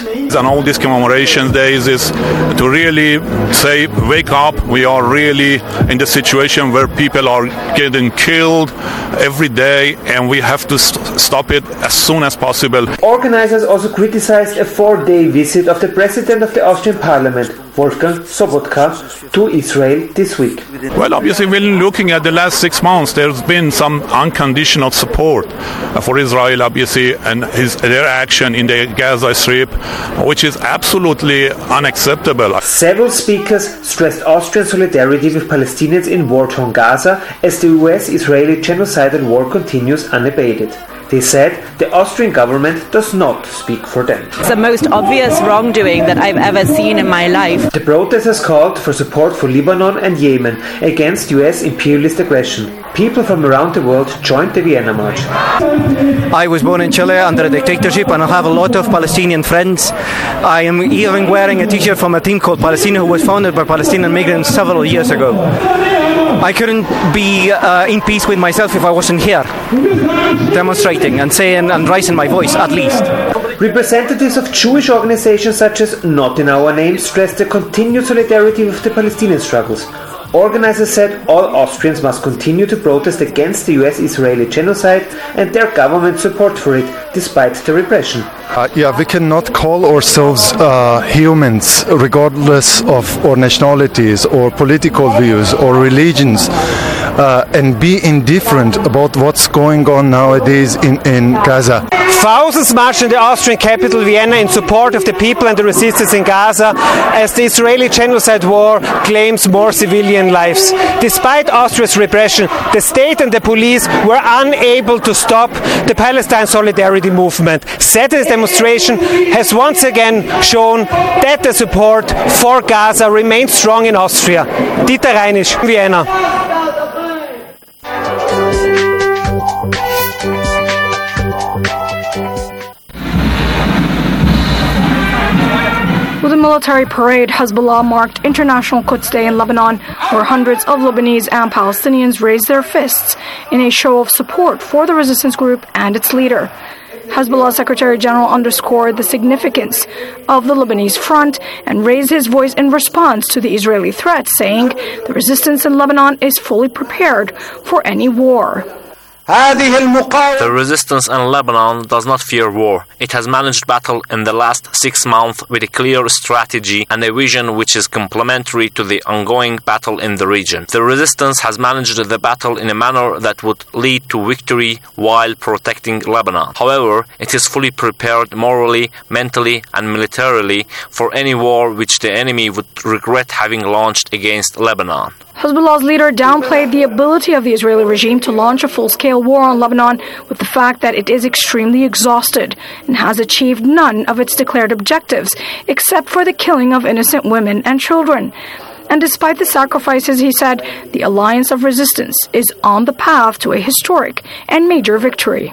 And all these commemoration days is to really say, wake up, we are really in the situation where people are getting killed every day, and we have to stop it as soon as possible. Organizers also criticized a 4-day visit of the President of the Austrian Parliament, Wolfgang Sobotka, to Israel this week. Well, obviously, when looking at the last 6 months, there's been some unconditional support for Israel, obviously, and their action in the Gaza Strip, which is absolutely unacceptable. Several speakers stressed Austrian solidarity with Palestinians in war-torn Gaza as the US-Israeli genocidal war continues unabated. They said the Austrian government does not speak for them. It's the most obvious wrongdoing that I've ever seen in my life. The protesters called for support for Lebanon and Yemen against US imperialist aggression. People from around the world joined the Vienna March. I was born in Chile under a dictatorship, and I have a lot of Palestinian friends. I am even wearing a t-shirt from a team called Palestina, who was founded by Palestinian migrants several years ago. I couldn't be in peace with myself if I wasn't here, demonstrating and saying and raising my voice, at least. Representatives of Jewish organizations such as Not in Our Name stressed the continued solidarity with the Palestinian struggles. Organizers said all Austrians must continue to protest against the US-Israeli genocide and their government support for it, despite the repression. We cannot call ourselves humans, regardless of our nationalities or political views or religions, and be indifferent about what's going on nowadays in Gaza. Thousands marched in the Austrian capital Vienna in support of the people and the resistance in Gaza as the Israeli genocide war claims more civilian lives. Despite Austria's repression, the state and the police were unable to stop the Palestine solidarity movement. Saturday's demonstration has once again shown that the support for Gaza remains strong in Austria. Dieter Reinisch, Vienna. With a military parade, Hezbollah marked International Quds Day in Lebanon, where hundreds of Lebanese and Palestinians raised their fists in a show of support for the resistance group and its leader. Hezbollah Secretary General underscored the significance of the Lebanese front and raised his voice in response to the Israeli threat, saying the resistance in Lebanon is fully prepared for any war. The resistance in Lebanon does not fear war. It has managed battle in the last 6 months with a clear strategy and a vision which is complementary to the ongoing battle in the region. The resistance has managed the battle in a manner that would lead to victory while protecting Lebanon. However, it is fully prepared morally, mentally, and militarily for any war which the enemy would regret having launched against Lebanon. Hezbollah's leader downplayed the ability of the Israeli regime to launch a full-scale war on Lebanon with the fact that it is extremely exhausted and has achieved none of its declared objectives, except for the killing of innocent women and children. And despite the sacrifices, he said, the alliance of resistance is on the path to a historic and major victory.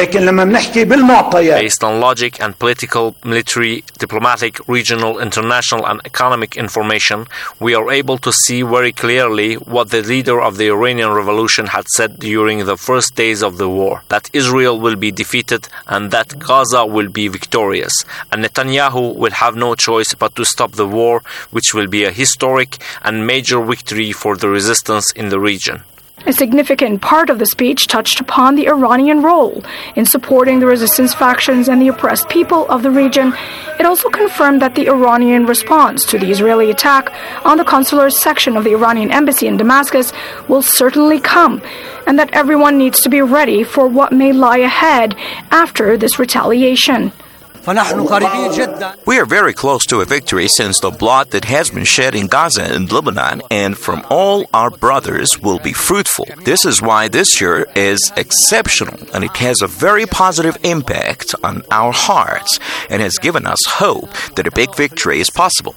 Based on logic and political, military, diplomatic, regional, international and economic information, we are able to see very clearly what the leader of the Iranian Revolution had said during the first days of the war, that Israel will be defeated and that Gaza will be victorious, and Netanyahu will have no choice but to stop the war, which will be a historic and major victory for the resistance in the region. A significant part of the speech touched upon the Iranian role in supporting the resistance factions and the oppressed people of the region. It also confirmed that the Iranian response to the Israeli attack on the consular section of the Iranian embassy in Damascus will certainly come, and that everyone needs to be ready for what may lie ahead after this retaliation. We are very close to a victory since the blood that has been shed in Gaza and Lebanon and from all our brothers will be fruitful. This is why this year is exceptional, and it has a very positive impact on our hearts and has given us hope that a big victory is possible.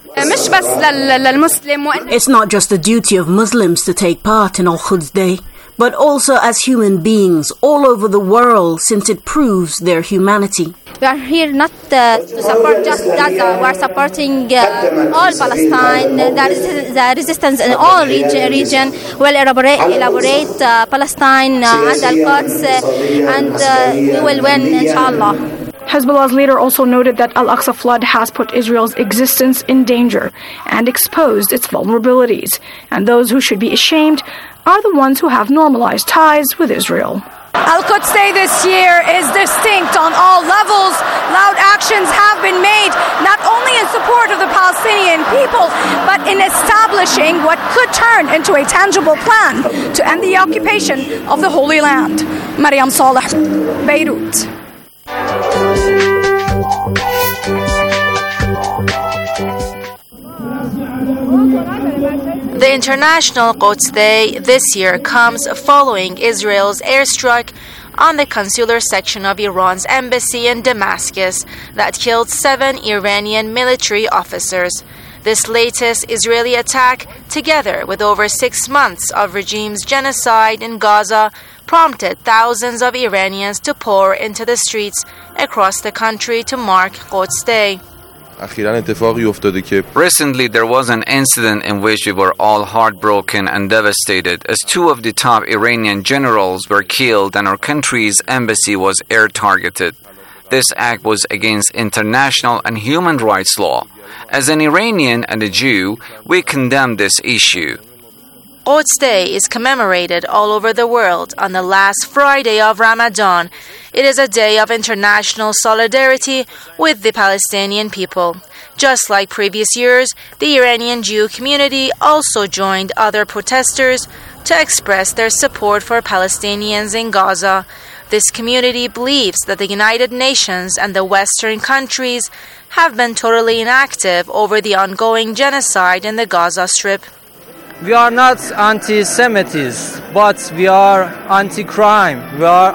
It's not just the duty of Muslims to take part in Al-Quds Day, but also as human beings all over the world, since it proves their humanity. We are here not to support just Gaza. We are supporting all Palestine. The resistance in all region will elaborate Palestine and Al-Quds, and we will win, inshallah. Hezbollah's leader also noted that Al-Aqsa flood has put Israel's existence in danger and exposed its vulnerabilities, and those who should be ashamed are the ones who have normalized ties with Israel. Al-Quds Day this year is distinct on all levels. Loud actions have been made, not only in support of the Palestinian people, but in establishing what could turn into a tangible plan to end the occupation of the Holy Land. Mariam Saleh, Beirut. The International Quds Day this year comes following Israel's airstrike on the consular section of Iran's embassy in Damascus that killed 7 Iranian military officers. This latest Israeli attack, together with over 6 months of regime's genocide in Gaza, prompted thousands of Iranians to pour into the streets across the country to mark Quds Day. Recently, there was an incident in which we were all heartbroken and devastated as 2 of the top Iranian generals were killed and our country's embassy was air targeted. This act was against international and human rights law. As an Iranian and a Jew, we condemn this issue. Quds Day is commemorated all over the world on the last Friday of Ramadan. It is a day of international solidarity with the Palestinian people. Just like previous years, the Iranian Jew community also joined other protesters to express their support for Palestinians in Gaza. This community believes that the United Nations and the Western countries have been totally inactive over the ongoing genocide in the Gaza Strip. We are not anti-Semites, but we are anti-crime, we are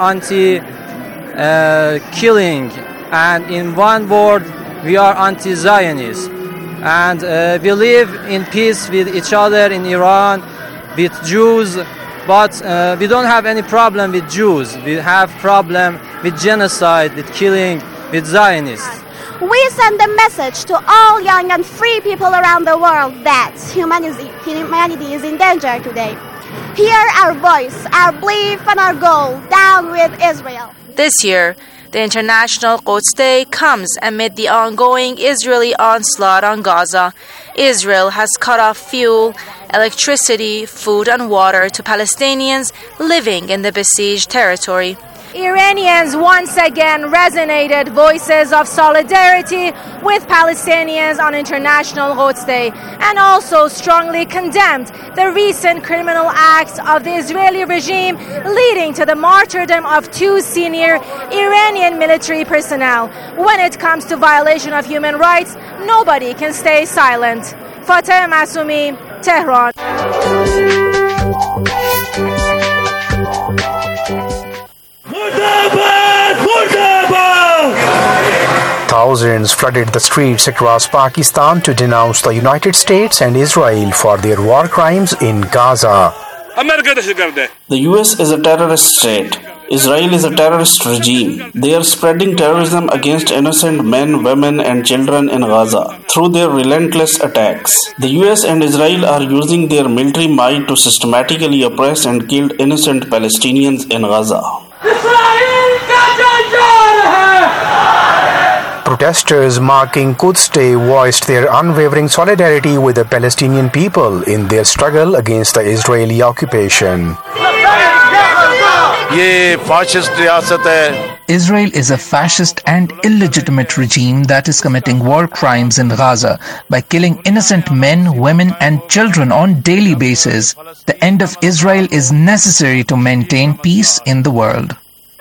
anti-killing, and in one word, we are anti-Zionist. And we live in peace with each other in Iran, with Jews, but we don't have any problem with Jews. We have problem with genocide, with killing, with Zionists. We send a message to all young and free people around the world that humanity is in danger today. Hear our voice, our belief, and our goal. Down with Israel. This year, the International Quds Day comes amid the ongoing Israeli onslaught on Gaza. Israel has cut off fuel, electricity, food, and water to Palestinians living in the besieged territory. Iranians once again resonated voices of solidarity with Palestinians on International Quds Day and also strongly condemned the recent criminal acts of the Israeli regime leading to the martyrdom of 2 senior Iranian military personnel. When it comes to violation of human rights, nobody can stay silent. Fateh Masumi, Tehran. Thousands flooded the streets across Pakistan to denounce the United States and Israel for their war crimes in Gaza. The US is a terrorist state. Israel is a terrorist regime. They are spreading terrorism against innocent men, women, and children in Gaza through their relentless attacks. The US and Israel are using their military might to systematically oppress and kill innocent Palestinians in Gaza. Protesters marking Quds Day voiced their unwavering solidarity with the Palestinian people in their struggle against the Israeli occupation. Israel is a fascist and illegitimate regime that is committing war crimes in Gaza by killing innocent men, women, and children on daily basis. The end of Israel is necessary to maintain peace in the world.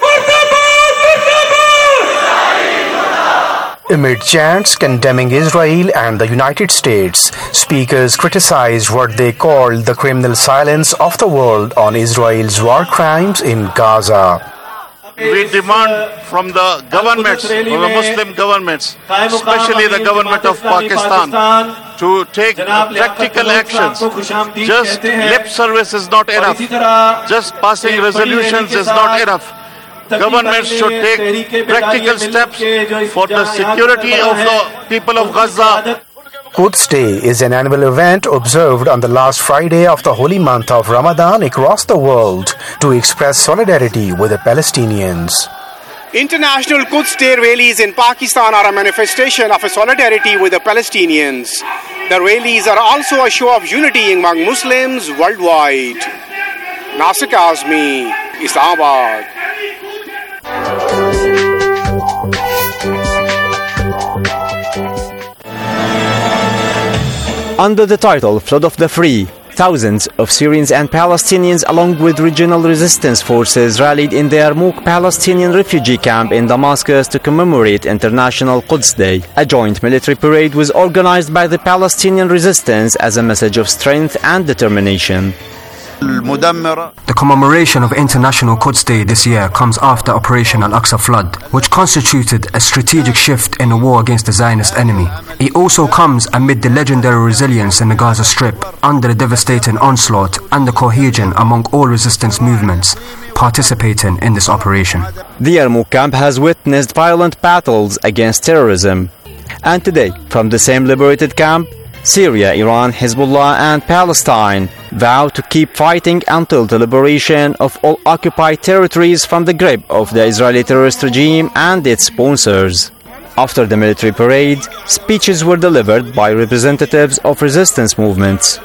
Amid chants condemning Israel and the United States, speakers criticized what they called the criminal silence of the world on Israel's war crimes in Gaza. We demand from the governments, from the Muslim governments, especially the government of Pakistan, to take practical actions. Just lip service is not enough. Just passing resolutions is not enough. Governments should take practical steps for the security of the people of Gaza. Quds Day is an annual event observed on the last Friday of the holy month of Ramadan across the world to express solidarity with the Palestinians. International Quds Day rallies in Pakistan are a manifestation of a solidarity with the Palestinians. The rallies are also a show of unity among Muslims worldwide. Nasir Kazmi, Islamabad. Under the title Flood of the Free, thousands of Syrians and Palestinians along with regional resistance forces rallied in the Yarmouk Palestinian refugee camp in Damascus to commemorate International Quds Day. A joint military parade was organized by the Palestinian resistance as a message of strength and determination. The commemoration of International Quds Day this year comes after Operation Al-Aqsa Flood, which constituted a strategic shift in the war against the Zionist enemy. It also comes amid the legendary resilience in the Gaza Strip under the devastating onslaught and the cohesion among all resistance movements participating in this operation. The Yarmouk camp has witnessed violent battles against terrorism. And today, from the same liberated camp, Syria, Iran, Hezbollah and Palestine vow to keep fighting until the liberation of all occupied territories from the grip of the Israeli terrorist regime and its sponsors. After the military parade, speeches were delivered by representatives of resistance movements.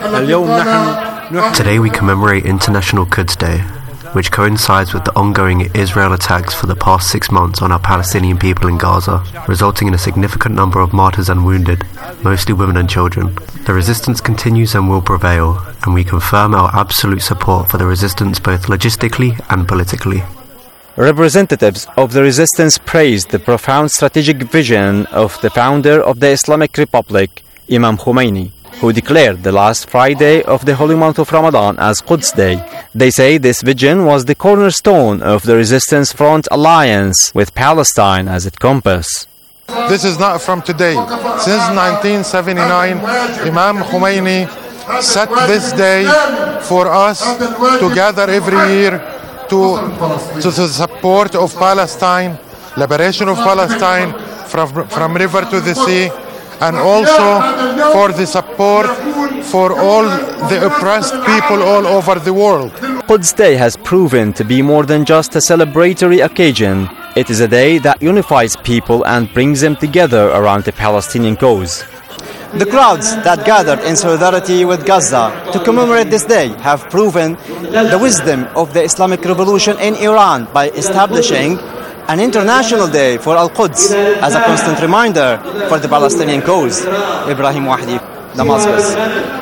Today we commemorate International Quds Day, which coincides with the ongoing Israel attacks for the past 6 months on our Palestinian people in Gaza, resulting in a significant number of martyrs and wounded, mostly women and children. The resistance continues and will prevail, and we confirm our absolute support for the resistance both logistically and politically. Representatives of the resistance praised the profound strategic vision of the founder of the Islamic Republic, Imam Khomeini, who declared the last Friday of the holy month of Ramadan as Quds Day. They say this vision was the cornerstone of the Resistance Front alliance with Palestine as its compass. This is not from today. Since 1979, Imam Khomeini set this day for us to gather every year to the support of Palestine, liberation of Palestine from river to the sea, and also for the support for all the oppressed people all over the world. Quds Day has proven to be more than just a celebratory occasion. It is a day that unifies people and brings them together around the Palestinian cause. The crowds that gathered in solidarity with Gaza to commemorate this day have proven the wisdom of the Islamic Revolution in Iran by establishing an international day for Al-Quds as a constant reminder for the Palestinian cause. Ibrahim Wahdi, Damascus.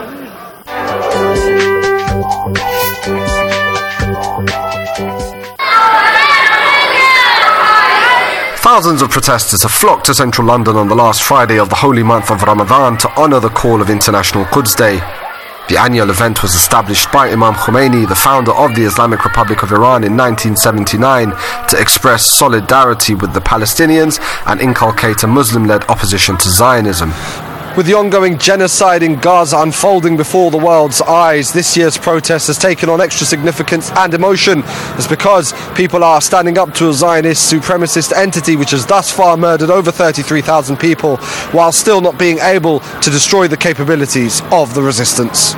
Thousands of protesters have flocked to central London on the last Friday of the holy month of Ramadan to honour the call of International Quds Day. The annual event was established by Imam Khomeini, the founder of the Islamic Republic of Iran, in 1979 to express solidarity with the Palestinians and inculcate a Muslim-led opposition to Zionism. With the ongoing genocide in Gaza unfolding before the world's eyes, this year's protest has taken on extra significance and emotion. It's because people are standing up to a Zionist supremacist entity which has thus far murdered over 33,000 people while still not being able to destroy the capabilities of the resistance.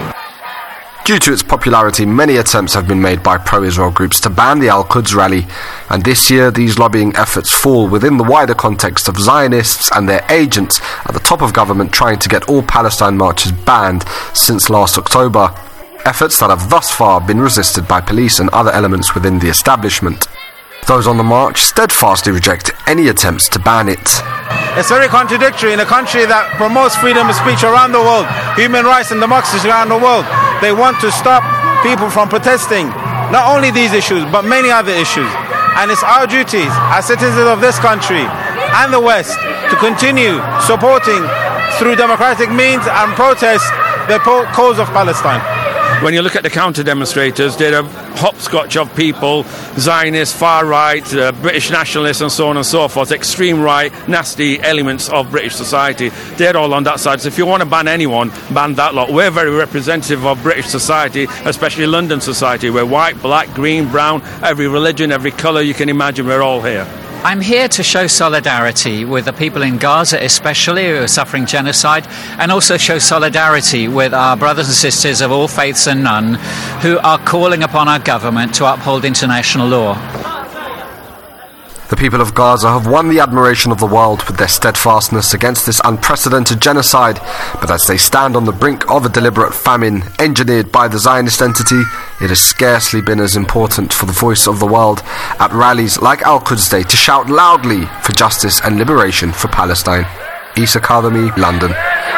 Due to its popularity, many attempts have been made by pro-Israel groups to ban the Al-Quds rally, and this year these lobbying efforts fall within the wider context of Zionists and their agents at the top of government trying to get all Palestine marches banned since last October, efforts that have thus far been resisted by police and other elements within the establishment. Those on the march steadfastly reject any attempts to ban it. It's very contradictory in a country that promotes freedom of speech around the world, human rights and democracy around the world. They want to stop people from protesting, not only these issues, but many other issues. And it's our duty as citizens of this country and the West to continue supporting through democratic means and protest the cause of Palestine. When you look at the counter-demonstrators, they're a hopscotch of people, Zionists, far-right, British nationalists and so on and so forth, extreme right, nasty elements of British society. They're all on that side. So if you want to ban anyone, ban that lot. We're very representative of British society, especially London society. We're white, black, green, brown, every religion, every colour you can imagine, we're all here. I'm here to show solidarity with the people in Gaza, especially who are suffering genocide, and also show solidarity with our brothers and sisters of all faiths and none who are calling upon our government to uphold international law. The people of Gaza have won the admiration of the world with their steadfastness against this unprecedented genocide, but as they stand on the brink of a deliberate famine engineered by the Zionist entity, it has scarcely been as important for the voice of the world at rallies like Al-Quds Day to shout loudly for justice and liberation for Palestine. Isa Kadhimi, London.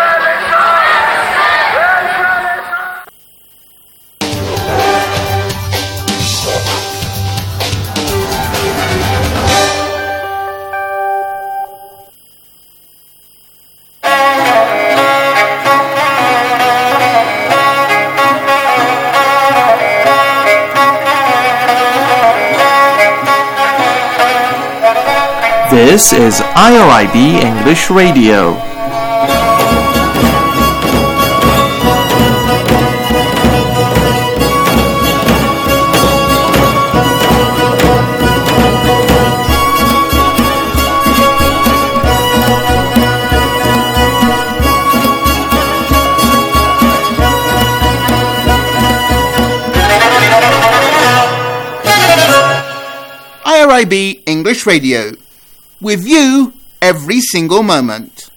This is IRIB English Radio. IRIB English Radio. With you every single moment.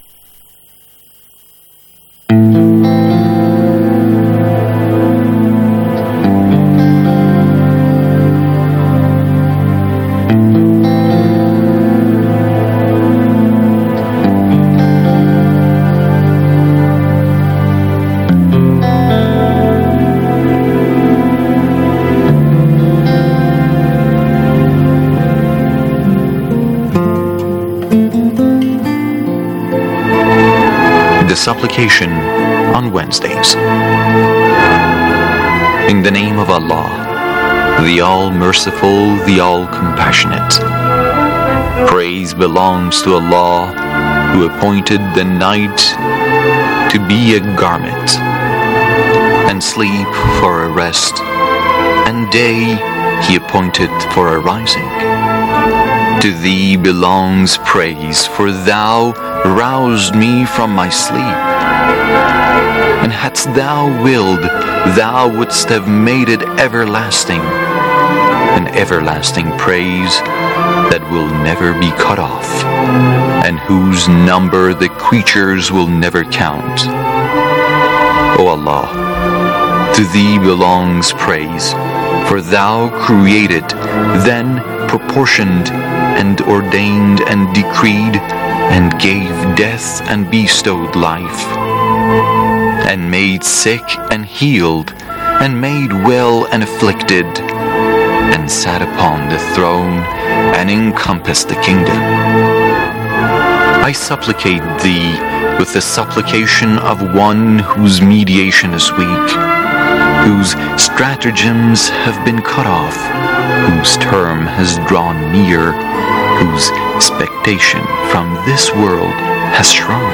Supplication on Wednesdays. In the name of Allah, the All-Merciful, the All-Compassionate. Praise belongs to Allah, who appointed the night to be a garment, and sleep for a rest, and day He appointed for a rising. To Thee belongs praise, for Thou roused me from my sleep. And hadst Thou willed, Thou wouldst have made it everlasting, an everlasting praise that will never be cut off, and whose number the creatures will never count. O Allah, to Thee belongs praise, for Thou created, then proportioned, and ordained and decreed, and gave death and bestowed life, and made sick and healed, and made well and afflicted, and sat upon the throne, and encompassed the kingdom. I supplicate Thee with the supplication of one whose mediation is weak, whose stratagems have been cut off, whose term has drawn near, whose expectation from this world has shrunk,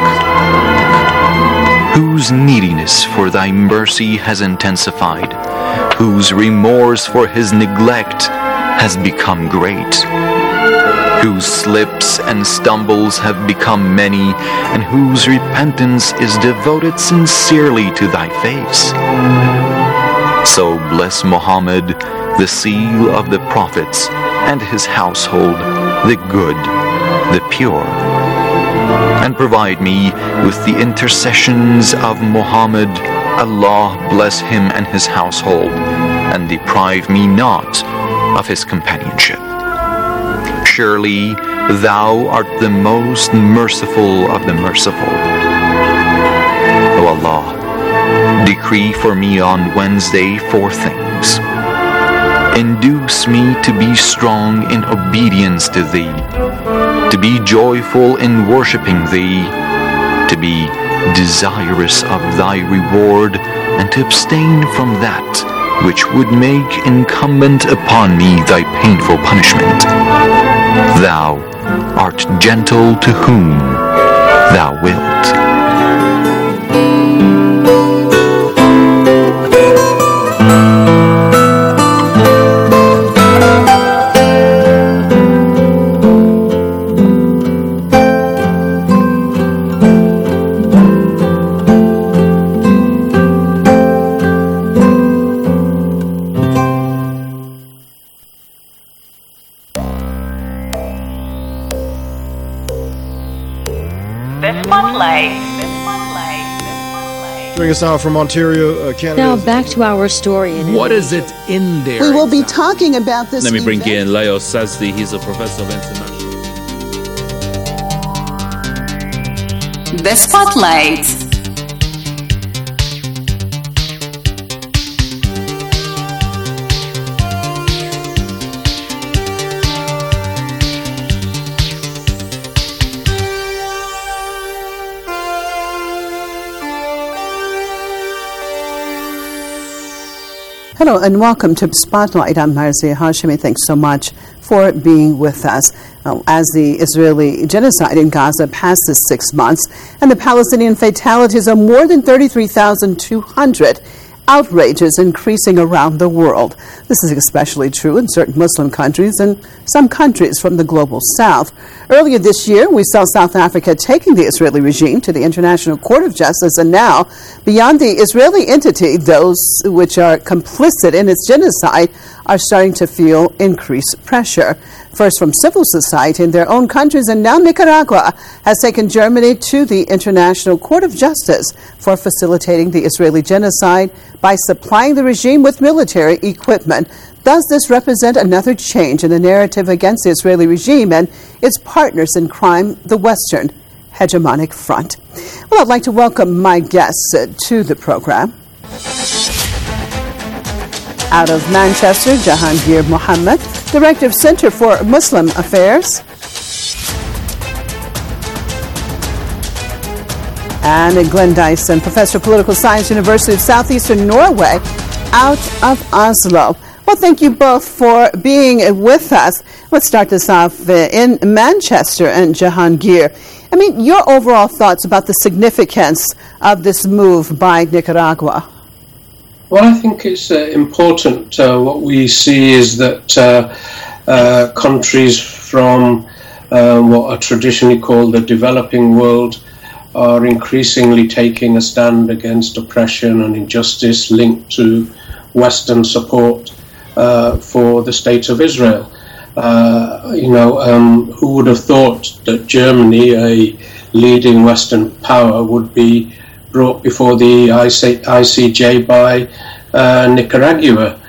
whose neediness for Thy mercy has intensified, whose remorse for his neglect has become great, whose slips and stumbles have become many, and whose repentance is devoted sincerely to Thy face. So bless Muhammad, the seal of the prophets, and his household, the good, the pure, and provide me with the intercessions of Muhammad. Allah bless him and his household, and deprive me not of his companionship. Surely Thou art the most merciful of the merciful. O Allah, decree for me on Wednesday 4 things. Induce me to be strong in obedience to Thee, to be joyful in worshipping Thee, to be desirous of Thy reward, and to abstain from that which would make incumbent upon me Thy painful punishment. Thou art gentle to whom Thou wilt. Joining us now from Ontario, Canada. Now back to our story. What is it in there? We will be talking about this. Let me bring in Leo Sazdi. He's a professor of international. The Spotlight. Hello and welcome to Spotlight. I'm Marzia Hashemi. Thanks so much for being with us. As the Israeli genocide in Gaza passes 6 months and the Palestinian fatalities are more than 33,200, outrage is increasing around the world. This is especially true in certain Muslim countries and some countries from the global south. Earlier this year, we saw South Africa taking the Israeli regime to the International Court of Justice, and now, beyond the Israeli entity, those which are complicit in its genocide are starting to feel increased pressure. First from civil society in their own countries, and now Nicaragua has taken Germany to the International Court of Justice for facilitating the Israeli genocide by supplying the regime with military equipment. Does this represent another change in the narrative against the Israeli regime and its partners in crime, the Western hegemonic front? Well, I'd like to welcome my guests to the program. Out of Manchester, Jahangir Mohammed, Director of Center for Muslim Affairs. And Glenn Dyson, Professor of Political Science, University of Southeastern Norway, out of Oslo. Well, thank you both for being with us. Let's start this off in Manchester and Jahangir. I mean, your overall thoughts about the significance of this move by Nicaragua? Well, I think it's important. What we see is that countries from what are traditionally called the developing world are increasingly taking a stand against oppression and injustice linked to Western support for the state of Israel. Who would have thought that Germany, a leading Western power, would be brought before the ICJ by Nicaragua.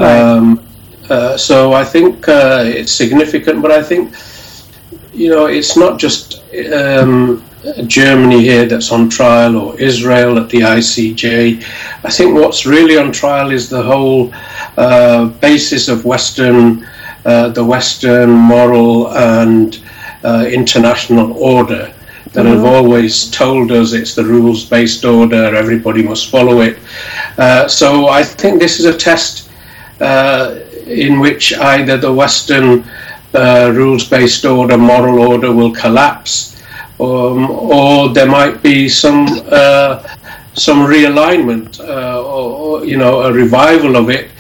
So I think it's significant, but I think, it's not just Germany here that's on trial or Israel at the ICJ. I think what's really on trial is the whole basis of the Western moral and international order that have always told us it's the rules-based order, everybody must follow it. So I think this is a test in which either the Western rules-based order, moral order will collapse, or there might be some realignment, or a revival of it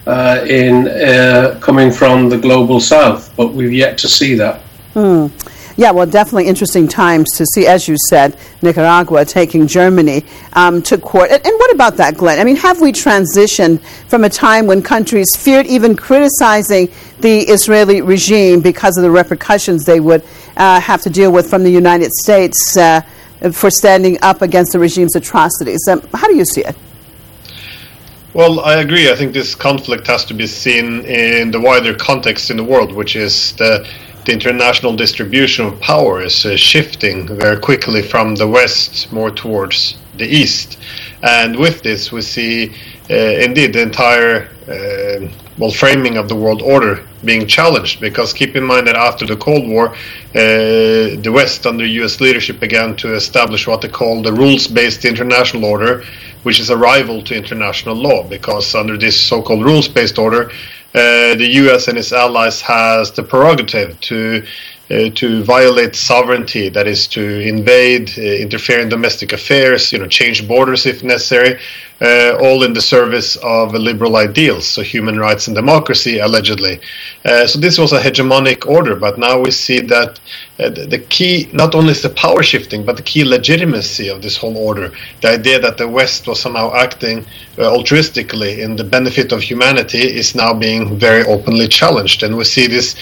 coming from the global south, but we've yet to see that. Yeah, well, definitely interesting times to see, as you said, Nicaragua taking Germany to court. And what about that, Glenn? I mean, have we transitioned from a time when countries feared even criticizing the Israeli regime because of the repercussions they would have to deal with from the United States for standing up against the regime's atrocities? How do you see it? Well, I agree. I think this conflict has to be seen in the wider context in the world, which is the international distribution of power is shifting very quickly from the West more towards the East. And with this, we see indeed the entire framing of the world order being challenged, because keep in mind that after the Cold War, the West under US leadership began to establish what they call the rules-based international order, which is a rival to international law, because under this so-called rules-based order, the US and its allies has the prerogative to violate sovereignty, that is to invade, interfere in domestic affairs, change borders if necessary, all in the service of liberal ideals, so human rights and democracy, allegedly. So this was a hegemonic order, but now we see that the key, not only is the power shifting, but the key legitimacy of this whole order, the idea that the West was somehow acting altruistically in the benefit of humanity, is now being very openly challenged. And we see this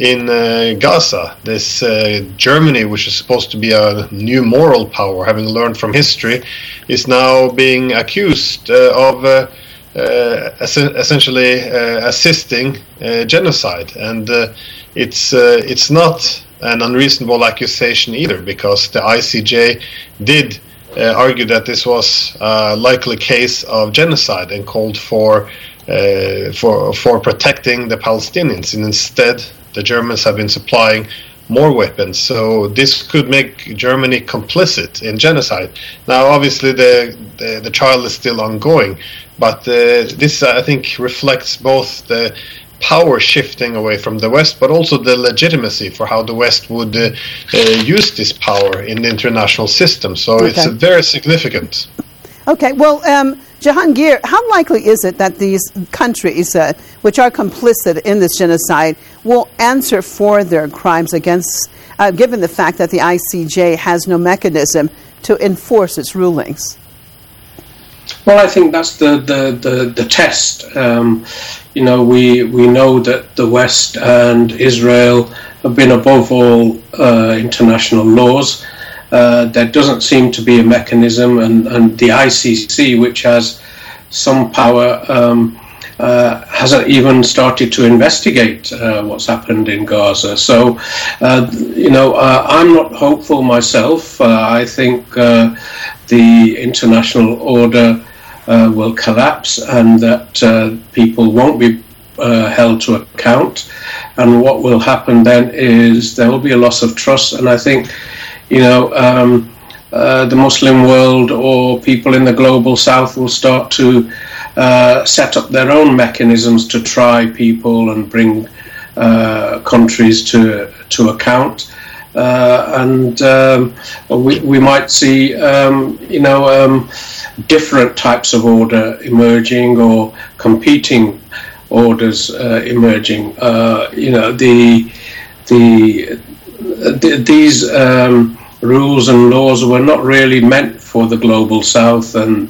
in Gaza. This Germany, which is supposed to be a new moral power, having learned from history, is now being accused of essentially assisting genocide. And it's not an unreasonable accusation either, because the ICJ did argue that this was a likely case of genocide and called for protecting the Palestinians, and instead the Germans have been supplying more weapons. So this could make Germany complicit in genocide. Now, obviously, the trial is still ongoing, but this, I think, reflects both the power shifting away from the West, but also the legitimacy for how the West would use this power in the international system. So it's very significant. Okay, well, Jahangir, how likely is it that these countries, which are complicit in this genocide, will answer for their crimes against, given the fact that the ICJ has no mechanism to enforce its rulings? Well, I think that's the test. We know that the West and Israel have been above all international laws. There doesn't seem to be a mechanism, and the ICC, which has some power, hasn't even started to investigate what's happened in Gaza. So, I'm not hopeful myself. I think the international order will collapse, and that people won't be held to account. And what will happen then is there will be a loss of trust, and I think the Muslim world or people in the global south will start to set up their own mechanisms to try people and bring countries to account. We might see, different types of order emerging or competing orders emerging. These rules and laws were not really meant for the global south and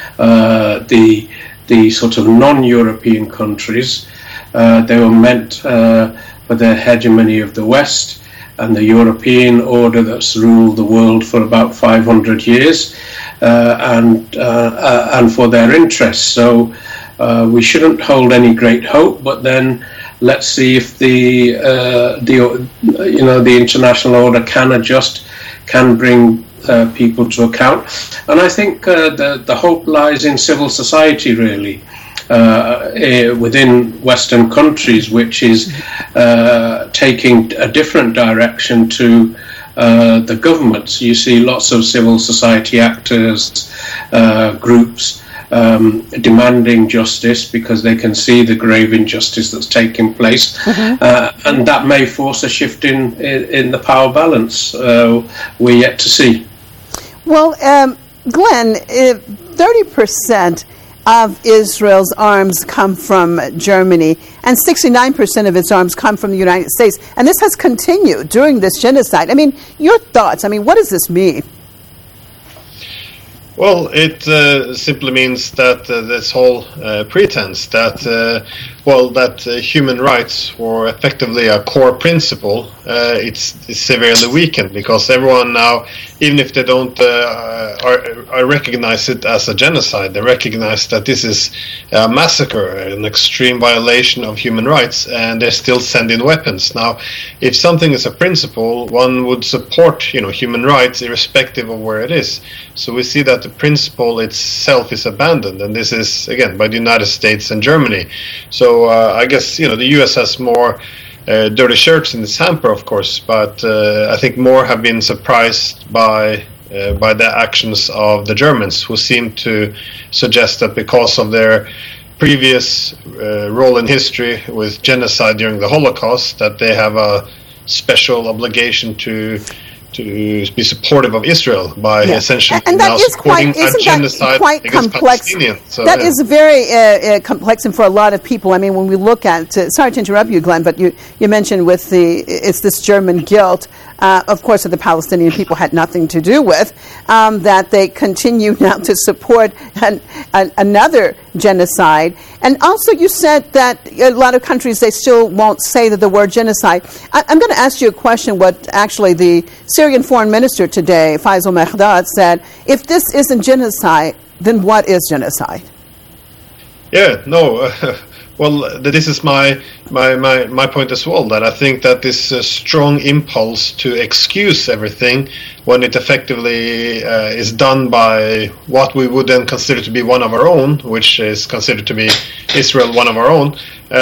the sort of non-European countries. They were meant for the hegemony of the West and the European order that's ruled the world for about 500 years, and for their interests. So we shouldn't hold any great hope, but then let's see if the international order can adjust, can bring people to account. And I think the hope lies in civil society, really, within Western countries, which is taking a different direction to the governments. You see lots of civil society actors, groups, demanding justice because they can see the grave injustice that's taking place, and that may force a shift in the power balance. We're yet to see. Well, Glenn, 30% of Israel's arms come from Germany, and 69% of its arms come from the United States, and this has continued during this genocide. I mean, your thoughts? I mean, what does this mean? Well, it simply means that this whole pretense that human rights were effectively a core principle, it's severely weakened, because everyone now, even if they don't recognize it as a genocide, they recognize that this is a massacre, an extreme violation of human rights, and they still send in weapons. Now, if something is a principle, one would support, human rights irrespective of where it is. So we see that the principle itself is abandoned, and this is, again, by the United States and Germany. So I guess, the US has more dirty shirts in its hamper, of course, but I think more have been surprised by the actions of the Germans, who seem to suggest that because of their previous role in history with genocide during the Holocaust, that they have a special obligation to be supportive of Israel by essentially and that is supporting a genocide quite against complex. Palestinians. So, that is very complex, and for a lot of people. I mean, when we look at, sorry to interrupt you, Glenn, but you mentioned with it's this German guilt, of course, that the Palestinian people had nothing to do with, that they continue now to support another genocide. And also you said that a lot of countries, they still won't say the word genocide. I'm going to ask you a question, what actually the Syrian foreign minister today, Faisal Mekdad, said, if this isn't genocide, then what is genocide? Yeah, no, well, this is my point as well, that I think that this strong impulse to excuse everything when it effectively is done by what we would then consider to be one of our own, which is considered to be Israel, one of our own,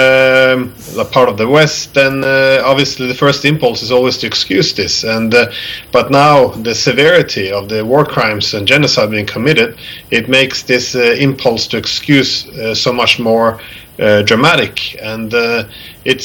a part of the West, then obviously the first impulse is always to excuse this. And but now the severity of the war crimes and genocide being committed, it makes this impulse to excuse so much more dramatic, and it's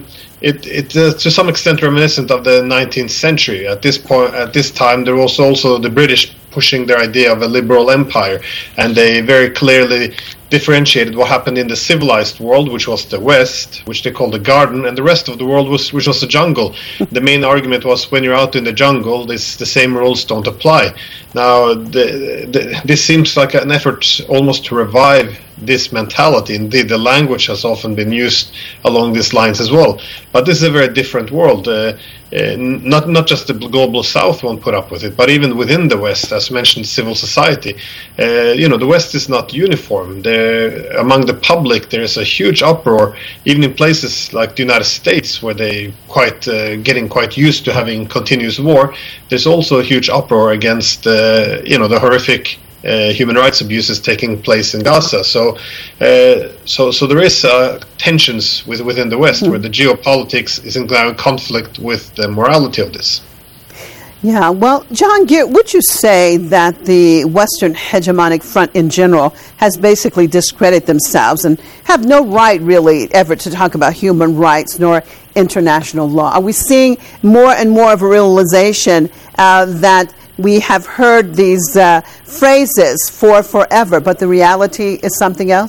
to some extent reminiscent of the 19th century. At this time, there was also the British pushing their idea of a liberal empire, and they very clearly differentiated what happened in the civilized world, which was the West, which they called the garden, and the rest of the world which was the jungle. The main argument was, when you're out in the jungle, the same rules don't apply. Now, this seems like an effort almost to revive this mentality. Indeed, the language has often been used along these lines as well. But this is a very different world. Not just the global South won't put up with it, but even within the West, as mentioned, civil society. The West is not uniform. Among the public, there is a huge uproar, even in places like the United States, where they getting quite used to having continuous war. There's also a huge uproar against the horrific human rights abuses taking place in Gaza. So there is tensions within the West, where the geopolitics is in conflict with the morality of this. Yeah, well, John Geer, would you say that the Western hegemonic front in general has basically discredited themselves and have no right really ever to talk about human rights nor international law? Are we seeing more and more of a realization that we have heard these phrases for forever, but the reality is something else?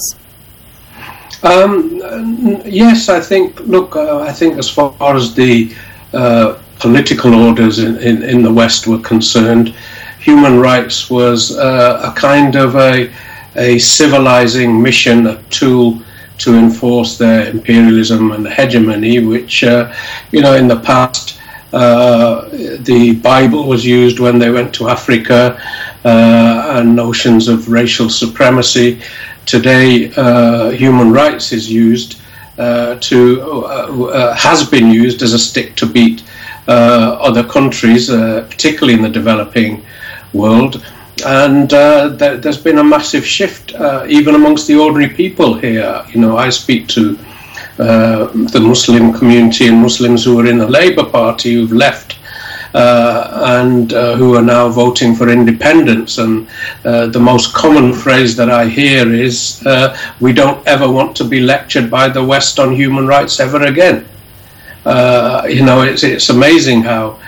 Yes, I think. Look, I think as far as the political orders in the West were concerned, human rights was a kind of a civilizing mission, a tool to enforce their imperialism and hegemony, which in the past. The Bible was used when they went to Africa, and notions of racial supremacy. Today, human rights is used has been used as a stick to beat other countries, particularly in the developing world. And there's been a massive shift, even amongst the ordinary people here. I speak to the Muslim community and Muslims who are in the Labour Party who've left and who are now voting for independence. And the most common phrase that I hear is, we don't ever want to be lectured by the West on human rights ever again. It's amazing how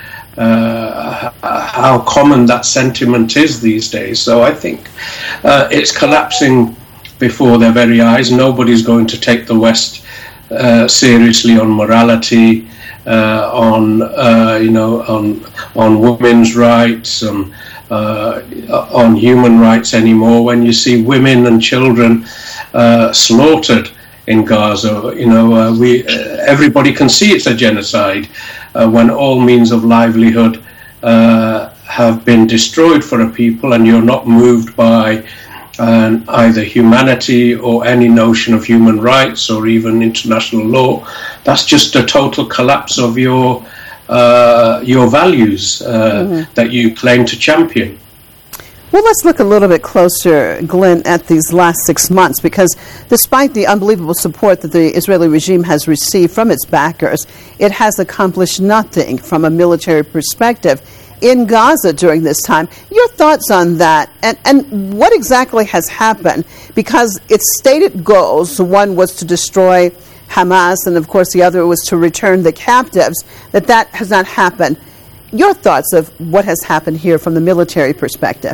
common that sentiment is these days. So I think it's collapsing before their very eyes. Nobody's going to take the West seriously on morality, on women's rights, on human rights anymore. When you see women and children slaughtered in Gaza, everybody can see it's a genocide when all means of livelihood have been destroyed for a people, and you're not moved by either humanity or any notion of human rights or even international law. That's just a total collapse of your values that you claim to champion. Well, let's look a little bit closer, Glenn, at these last 6 months, because despite the unbelievable support that the Israeli regime has received from its backers, it has accomplished nothing from a military perspective in Gaza during this time. Your thoughts on that, and what exactly has happened? Because its stated goals, one was to destroy Hamas, and of course the other was to return the captives, that has not happened. your thoughts of what has happened here from the military perspective?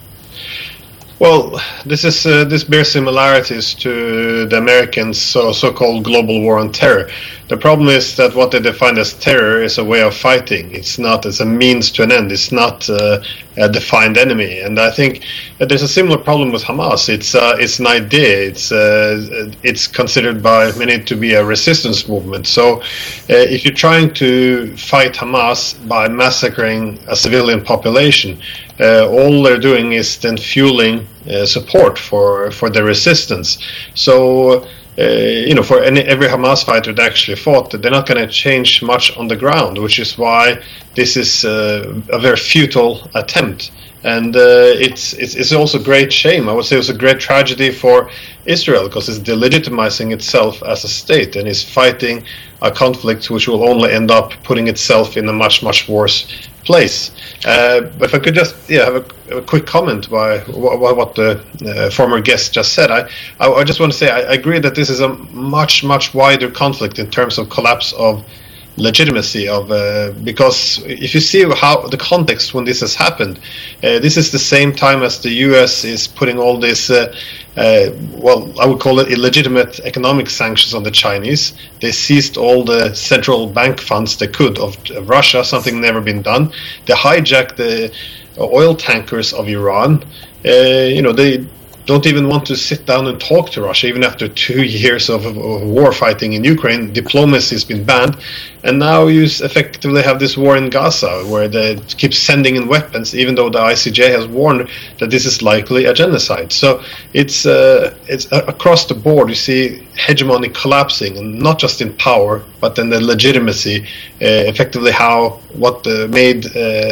Well, this bears similarities to the Americans' so-called global war on terror. The problem is that what they define as terror is a way of fighting. It's not as a means to an end. It's not a defined enemy. And I think there's a similar problem with Hamas. It's an idea. It's considered by many to be a resistance movement. So if you're trying to fight Hamas by massacring a civilian population, all they're doing is then fueling support for the resistance. So for every Hamas fighter that actually fought, they're not going to change much on the ground, which is why this is a very futile attempt. And it's also a great shame. I would say it's a great tragedy for Israel, because it's delegitimizing itself as a state and is fighting a conflict which will only end up putting itself in a much, much worse place. But if I could just have a quick comment by what the former guest just said, I just want to say I agree that this is a much, much wider conflict in terms of collapse of legitimacy because if you see how the context when this has happened, this is the same time as the US is putting all this I would call it illegitimate economic sanctions on the Chinese. They seized all the central bank funds they could of Russia, something never been done. They hijacked the oil tankers of Iran. They don't even want to sit down and talk to Russia, even after 2 years of war fighting in Ukraine. Diplomacy has been banned, and now you effectively have this war in Gaza, where they keep sending in weapons, even though the ICJ has warned that this is likely a genocide. So it's across the board. You see hegemony collapsing, and not just in power, but then the legitimacy, effectively made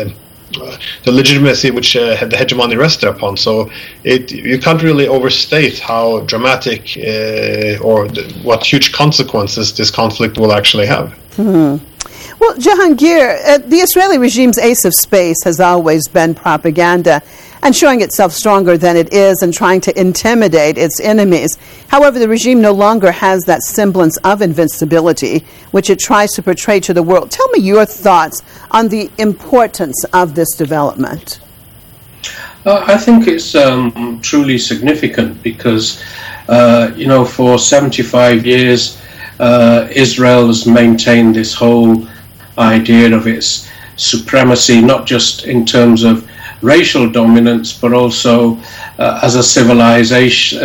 the legitimacy which had the hegemony rested upon. So you can't really overstate how dramatic what huge consequences this conflict will actually have. Well, Jahangir, the Israeli regime's ace of space has always been propaganda and showing itself stronger than it is and trying to intimidate its enemies. However, the regime no longer has that semblance of invincibility, which it tries to portray to the world. Tell me your thoughts on the importance of this development. I think it's truly significant because, for 75 years, Israel has maintained this whole idea of its supremacy, not just in terms of racial dominance, but also as a civilizing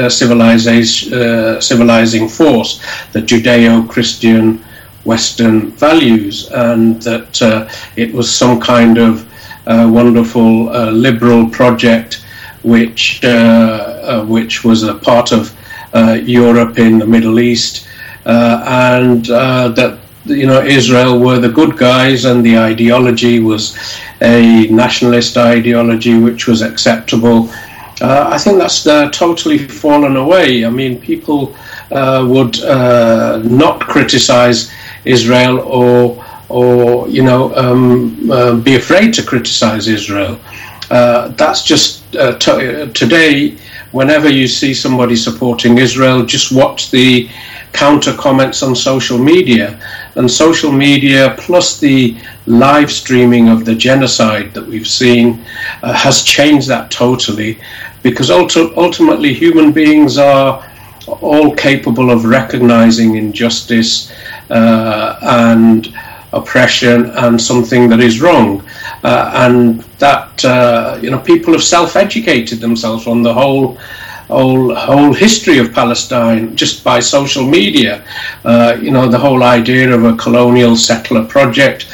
force, the Judeo-Christian Western values, and that it was some kind of wonderful liberal project which was a part of Europe in the Middle East, and that Israel were the good guys, and the ideology was a nationalist ideology which was acceptable. I think that's totally fallen away. I mean, people would not criticize Israel or be afraid to criticize Israel. That's just today. Whenever you see somebody supporting Israel, just watch the counter comments on social media. And social media plus the live streaming of the genocide that we've seen has changed that totally, because ultimately human beings are all capable of recognizing injustice and oppression and something that is wrong, and that people have self-educated themselves on the whole history of Palestine just by social media. The whole idea of a colonial settler project,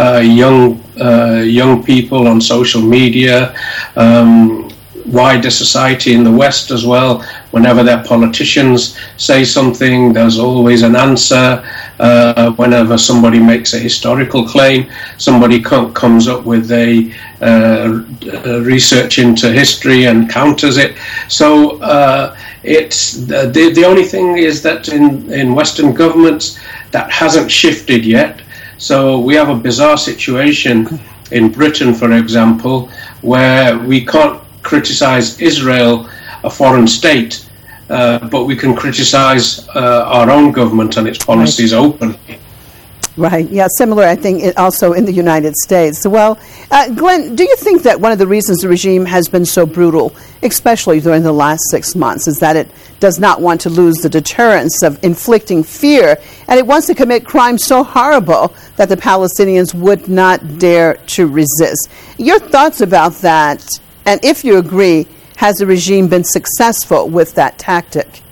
young people on social media, wider society in the West as well. Whenever their politicians say something, there's always an answer. Whenever somebody makes a historical claim, somebody comes up with a research into history and counters it. So it's the only thing is that in Western governments that hasn't shifted yet. So we have a bizarre situation in Britain, for example, where we can't criticize Israel, a foreign state, but we can criticize our own government and its policies openly. Right. Yeah, similar, I think, also in the United States. Well, Glenn, do you think that one of the reasons the regime has been so brutal, especially during the last 6 months, is that it does not want to lose the deterrence of inflicting fear, and it wants to commit crimes so horrible that the Palestinians would not dare to resist? Your thoughts about that, and if you agree, has the regime been successful with that tactic?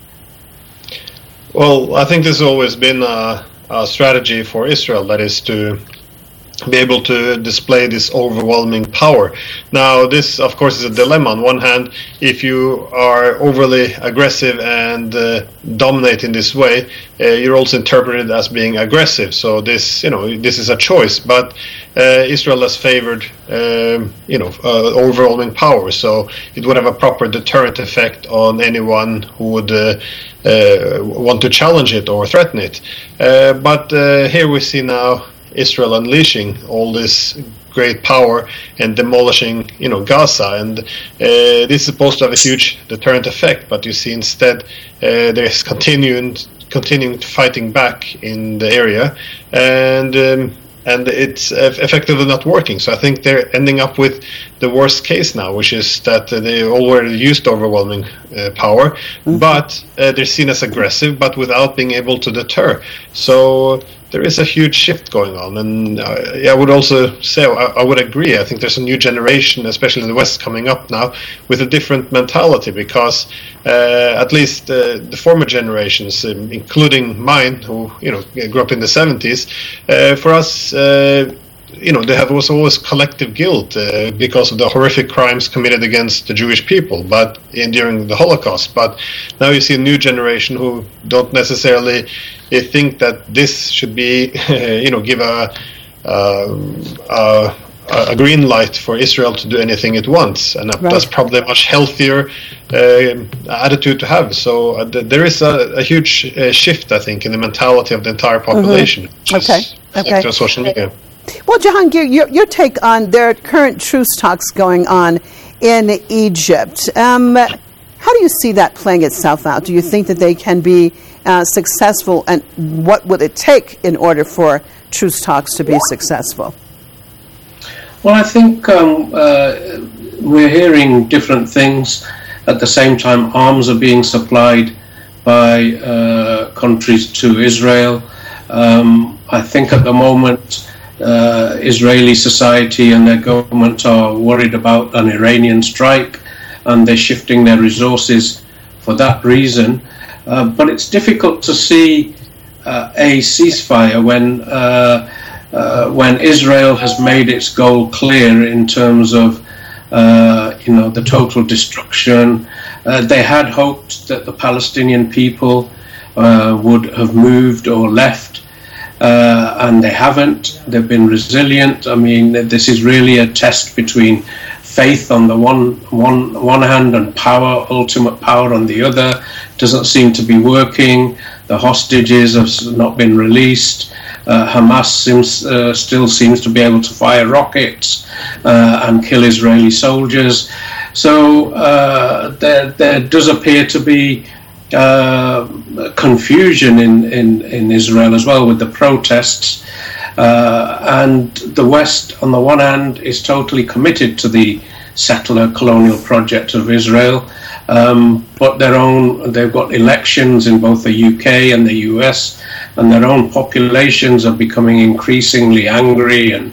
Well, I think there's always been a strategy for Israel, that is to be able to display this overwhelming power. Now, this, of course, is a dilemma. On one hand, if you are overly aggressive and dominate in this way, you're also interpreted as being aggressive. So this is a choice. But Israel has favored, overwhelming power. So it would have a proper deterrent effect on anyone who would want to challenge it or threaten it. But here we see now Israel unleashing all this great power and demolishing, Gaza, and this is supposed to have a huge deterrent effect. But you see, instead, there's continuing fighting back in the area, and it's effectively not working. So I think they're ending up with the worst case now, which is that they already used overwhelming power, but they're seen as aggressive, but without being able to deter. So there is a huge shift going on, and I would also say I would agree. I think there's a new generation, especially in the West, coming up now with a different mentality, because at least the former generations, including mine, who grew up in the 70s, for us, they have also always collective guilt because of the horrific crimes committed against the Jewish people, but during the Holocaust. But now you see a new generation who don't necessarily think that this should be, give a green light for Israel to do anything it wants, and that's probably a much healthier attitude to have. So there is a huge shift, I think, in the mentality of the entire population. Okay. To social media. Well, Jahangir, your take on their current truce talks going on in Egypt. How do you see that playing itself out? Do you think that they can be successful, and what would it take in order for truce talks to be successful? Well, I think we're hearing different things. At the same time, arms are being supplied by countries to Israel. I think at the moment, Israeli society and their government are worried about an Iranian strike, and they're shifting their resources for that reason. But it's difficult to see a ceasefire when Israel has made its goal clear in terms of the total destruction. They had hoped that the Palestinian people would have moved or left, and they haven't. They've been resilient. I mean, this is really a test between faith on the one hand and power, ultimate power on the other. Doesn't seem to be working. The hostages have not been released. Hamas still seems to be able to fire rockets and kill Israeli soldiers. So there does appear to be confusion in Israel as well with the protests. And the West, on the one hand, is totally committed to the settler colonial project of Israel, but they've got elections in both the UK and the US, and their own populations are becoming increasingly angry, and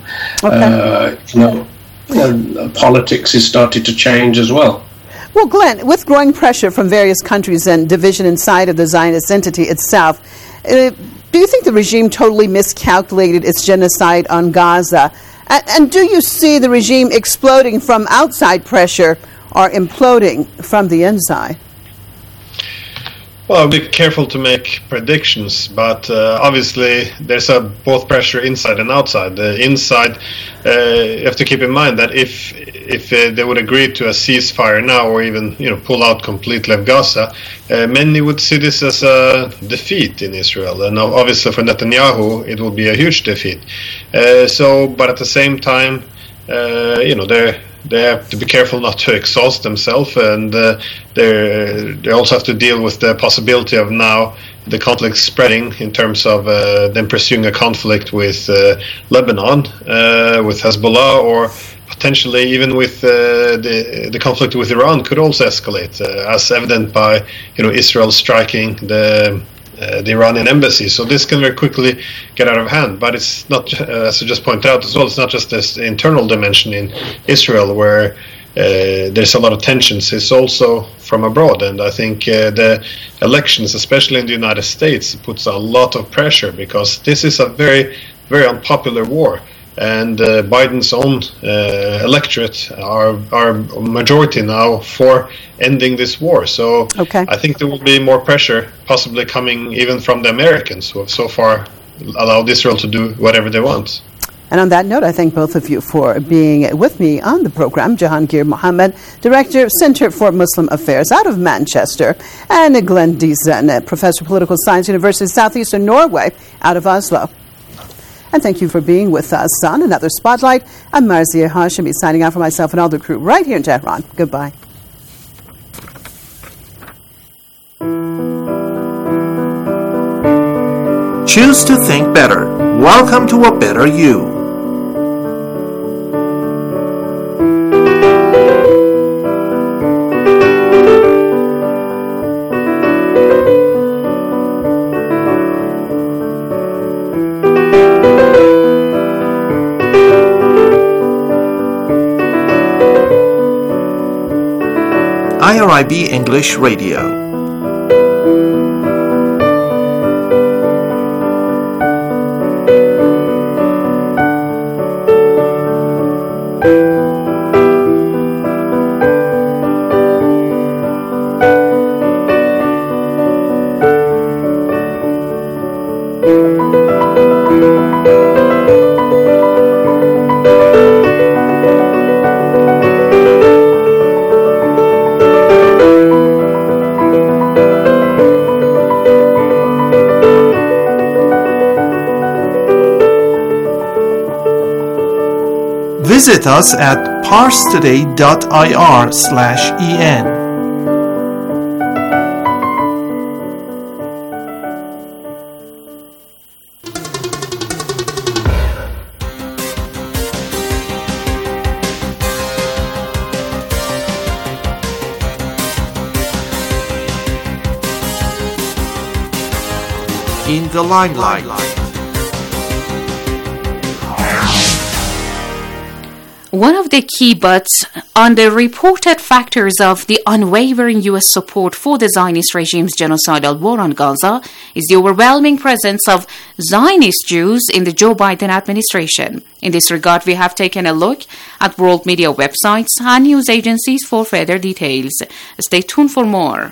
politics is starting to change as well. Well, Glenn, with growing pressure from various countries and division inside of the Zionist entity itself, do you think the regime totally miscalculated its genocide on Gaza? And do you see the regime exploding from outside pressure or imploding from the inside? Well, I'll be careful to make predictions, but obviously there's both pressure inside and outside. The inside, you have to keep in mind that if they would agree to a ceasefire now, or even pull out completely of Gaza, many would see this as a defeat in Israel, and obviously for Netanyahu it will be a huge defeat. But at the same time, they have to be careful not to exhaust themselves, and they also have to deal with the possibility of now the conflict spreading in terms of them pursuing a conflict with Lebanon, with Hezbollah, or potentially even with the conflict with Iran could also escalate, as evident by Israel striking the Iranian embassy. So this can very quickly get out of hand. But it's not, as I just pointed out as well, it's not just this internal dimension in Israel where there's a lot of tensions. It's also from abroad, and I think the elections, especially in the United States, puts a lot of pressure because this is a very, very unpopular war. And Biden's own electorate are majority now for ending this war. So I think there will be more pressure possibly coming even from the Americans who have so far allowed Israel to do whatever they want. And on that note, I thank both of you for being with me on the program. Jahangir Mohammed, Director, Center for Muslim Affairs out of Manchester, and Glenn Diesen, Professor of Political Science, University of Southeastern Norway out of Oslo. And thank you for being with us on another Spotlight. I'm Marzieh Hashemi, signing out for myself and all the crew right here in Tehran. Goodbye. Choose to think better. Welcome to a better you. IRIB English Radio. Visit us at parstoday.ir/en. In the limelight. One of the key bets on the reported factors of the unwavering U.S. support for the Zionist regime's genocidal war on Gaza is the overwhelming presence of Zionist Jews in the Joe Biden administration. In this regard, we have taken a look at world media websites and news agencies for further details. Stay tuned for more.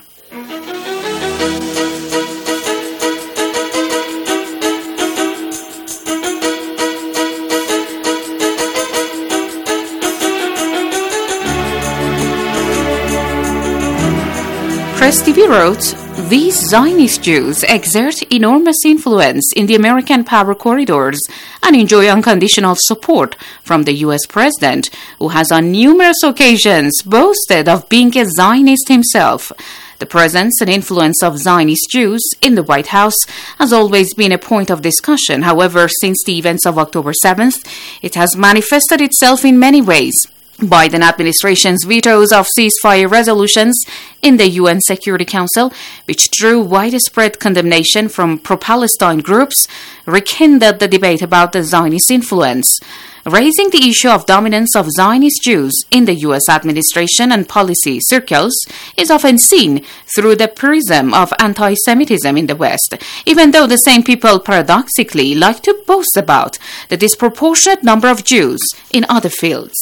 Press TV wrote, "These Zionist Jews exert enormous influence in the American power corridors and enjoy unconditional support from the U.S. president, who has on numerous occasions boasted of being a Zionist himself. The presence and influence of Zionist Jews in the White House has always been a point of discussion. However, since the events of October 7th, it has manifested itself in many ways. Biden administration's vetoes of ceasefire resolutions in the UN Security Council, which drew widespread condemnation from pro-Palestine groups, rekindled the debate about the Zionist influence. Raising the issue of dominance of Zionist Jews in the U.S. administration and policy circles is often seen through the prism of anti-Semitism in the West, even though the same people paradoxically like to boast about the disproportionate number of Jews in other fields.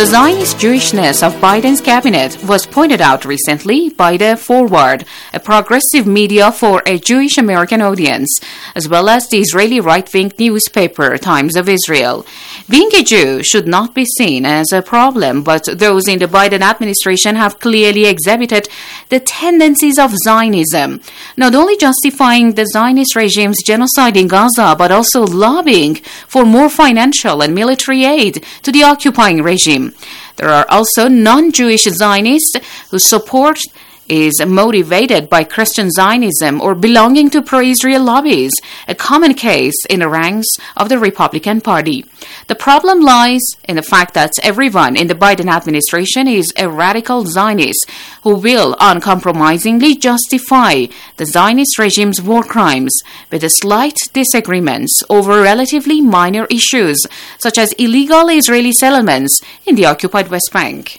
The Zionist Jewishness of Biden's cabinet was pointed out recently by the Forward, a progressive media for a Jewish American audience, as well as the Israeli right-wing newspaper Times of Israel. Being a Jew should not be seen as a problem, but those in the Biden administration have clearly exhibited the tendencies of Zionism, not only justifying the Zionist regime's genocide in Gaza, but also lobbying for more financial and military aid to the occupying regime. There are also non-Jewish Zionists whose support is motivated by Christian Zionism or belonging to pro-Israel lobbies, a common case in the ranks of the Republican Party. The problem lies in the fact that everyone in the Biden administration is a radical Zionist who will uncompromisingly justify the Zionist regime's war crimes with slight disagreements over relatively minor issues such as illegal Israeli settlements in the occupied West Bank.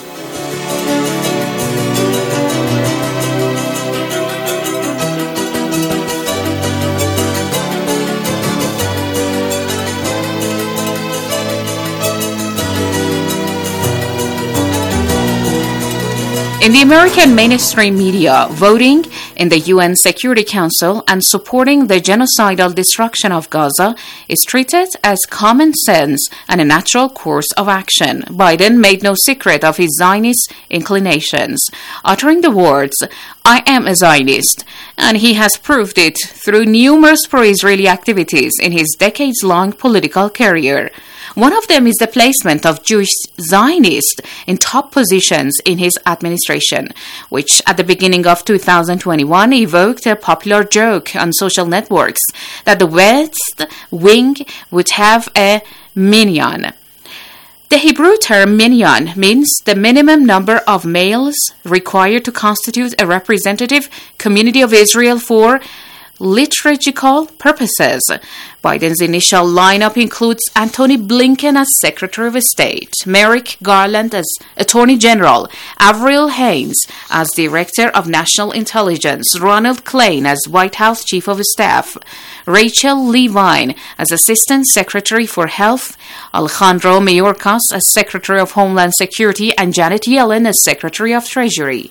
In the American mainstream media, voting in the UN Security Council and supporting the genocidal destruction of Gaza is treated as common sense and a natural course of action. Biden made no secret of his Zionist inclinations, uttering the words, "I am a Zionist," and he has proved it through numerous pro-Israeli activities in his decades-long political career. One of them is the placement of Jewish Zionists in top positions in his administration, which at the beginning of 2021 evoked a popular joke on social networks that the West Wing would have a minyan. The Hebrew term minyan means the minimum number of males required to constitute a representative community of Israel for liturgical purposes. Biden's initial lineup includes Antony Blinken as Secretary of State, Merrick Garland as Attorney General, Avril Haines as Director of National Intelligence, Ronald Klain as White House Chief of Staff, Rachel Levine as Assistant Secretary for Health, Alejandro Mayorkas as Secretary of Homeland Security, and Janet Yellen as Secretary of Treasury.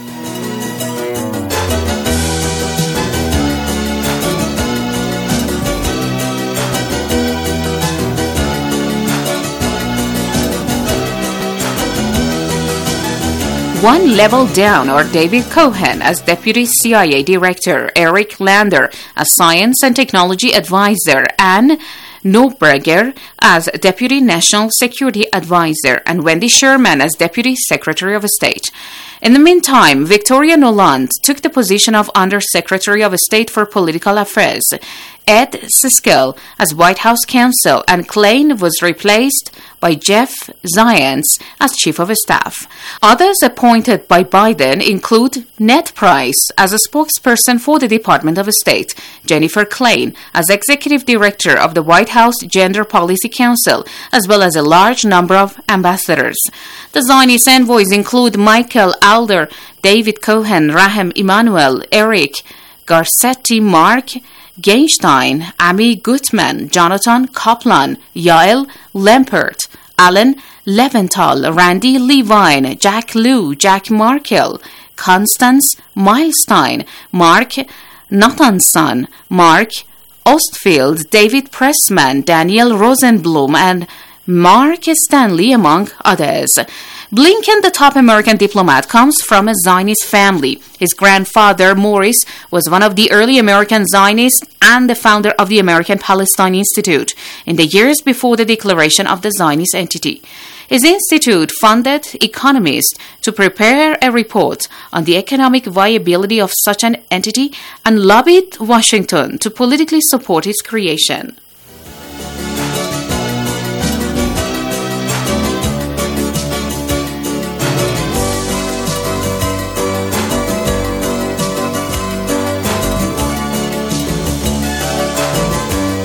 One level down are David Cohen as Deputy CIA Director, Eric Lander as Science and Technology Advisor, Anne Neuberger as Deputy National Security Advisor, and Wendy Sherman as Deputy Secretary of State. In the meantime, Victoria Nuland took the position of Under Secretary of State for Political Affairs, Ed Siskel as White House Counsel, and Klain was replaced by Jeff Zients as Chief of Staff. Others appointed by Biden include Ned Price as a spokesperson for the Department of State, Jennifer Klain as Executive Director of the White House Gender Policy Council, as well as a large number of ambassadors. The Zionist envoys include Michael Alder, David Cohen, Rahem Emanuel, Eric Garcetti, Mark Gainstein, Amy Gutman, Jonathan Kaplan, Yael Lempert, Alan Leventhal, Randy Levine, Jack Lew, Jack Markell, Constance Milstein, Mark Nathanson, Mark Ostfield, David Pressman, Daniel Rosenblum, and Mark Stanley, among others. Blinken, the top American diplomat, comes from a Zionist family. His grandfather, Morris, was one of the early American Zionists and the founder of the American Palestine Institute in the years before the declaration of the Zionist entity. His institute funded economists to prepare a report on the economic viability of such an entity and lobbied Washington to politically support its creation.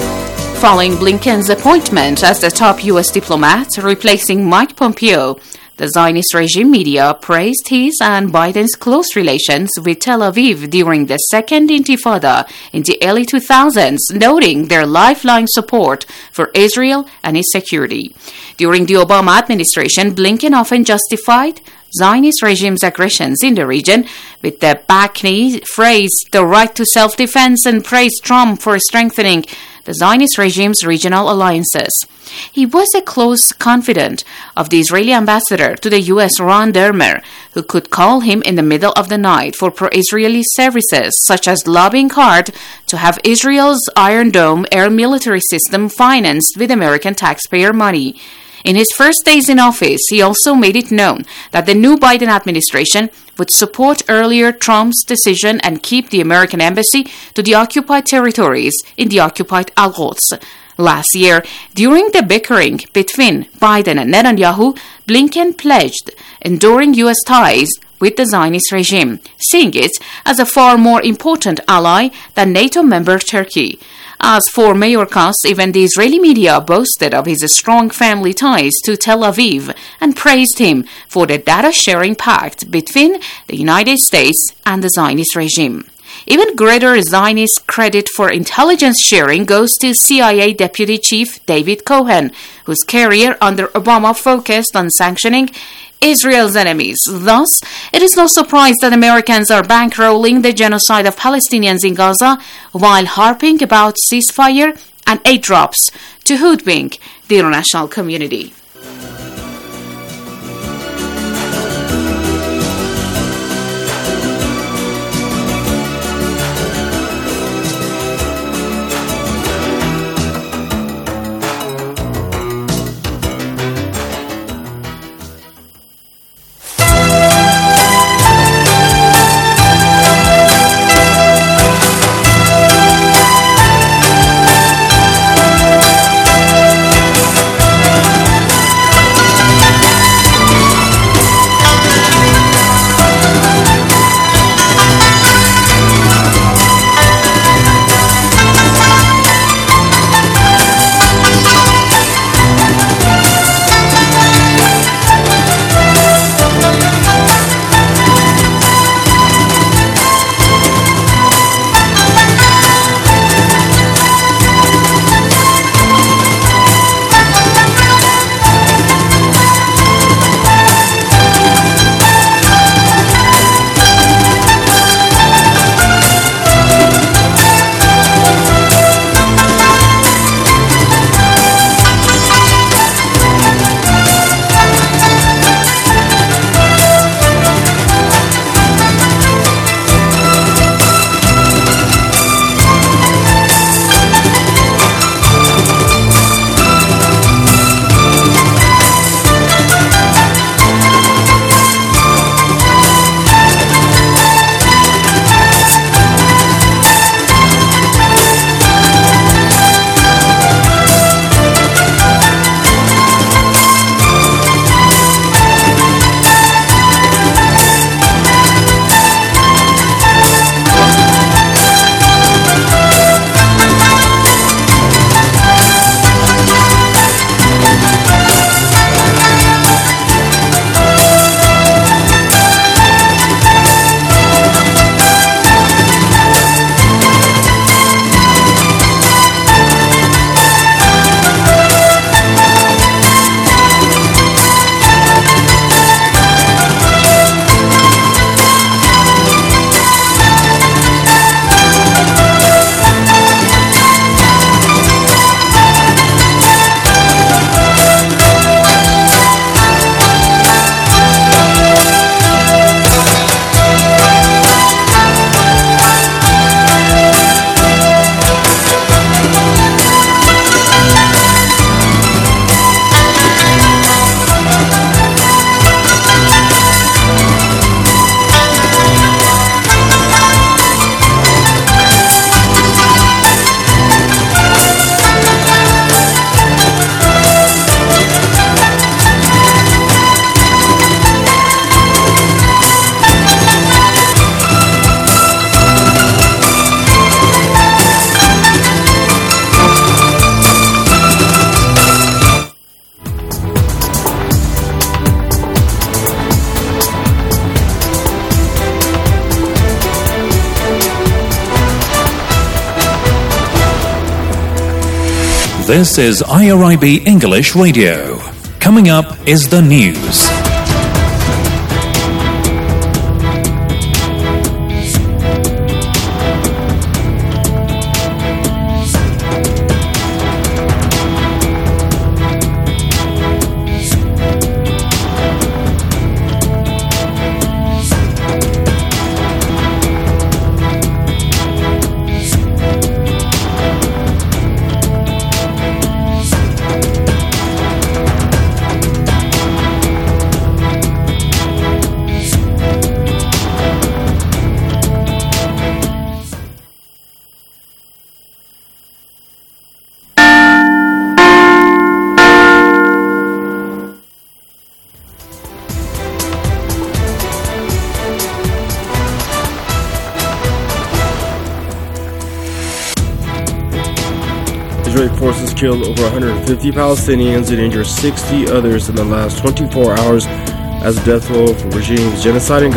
Following Blinken's appointment as the top U.S. diplomat, replacing Mike Pompeo, The Zionist regime media praised his and Biden's close relations with Tel Aviv during the Second Intifada in the early 2000s, noting their lifelong support for Israel and its security. During the Obama administration, Blinken often justified Zionist regime's aggressions in the region with the backney phrase, the right to self-defense, and praised Trump for strengthening the Zionist regime's regional alliances. He was a close confidant of the Israeli ambassador to the U.S., Ron Dermer, who could call him in the middle of the night for pro-Israeli services, such as lobbying hard to have Israel's Iron Dome air military system financed with American taxpayer money. In his first days in office, he also made it known that the new Biden administration would support earlier Trump's decision and keep the American embassy to the occupied territories in the occupied Al-Quds. Last year, during the bickering between Biden and Netanyahu, Blinken pledged enduring U.S. ties with the Zionist regime, seeing it as a far more important ally than NATO member Turkey. As for Mayor Katz, even the Israeli media boasted of his strong family ties to Tel Aviv and praised him for the data-sharing pact between the United States and the Zionist regime. Even greater Zionist credit for intelligence sharing goes to CIA Deputy Chief David Cohen, whose career under Obama focused on sanctioning Israel's enemies. Thus, it is no surprise that Americans are bankrolling the genocide of Palestinians in Gaza while harping about ceasefire and aid drops to hoodwink the international community. This is IRIB English Radio. Coming up is the news. Israeli forces killed over 150 Palestinians and injured 60 others in the last 24 hours as a death toll for regime's genocide in